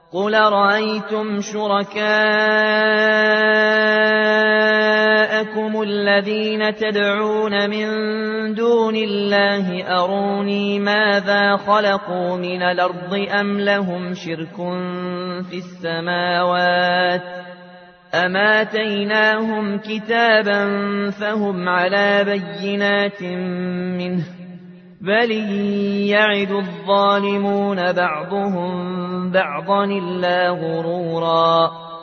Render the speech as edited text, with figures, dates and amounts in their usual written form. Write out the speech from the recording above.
قُلْ أَرَأَيْتُمْ شُرَكَاءَكُمُ الَّذِينَ تَدْعُونَ مِن دُونِ اللَّهِ أَرُونِي مَاذَا خَلَقُوا مِنَ الْأَرْضِ أَمْ لَهُمْ شِرْكٌ فِي السَّمَاوَاتِ أَمْ آتَيْنَاهُمْ كِتَابًا فَهُمْ عَلَىٰ بَيِّنَاتٍ مِّنْهُ ۚ بَلْ يَعِدُ الظَّالِمُونَ بَعْضُهُم بَعْضًا إِلَّا غُرُورًا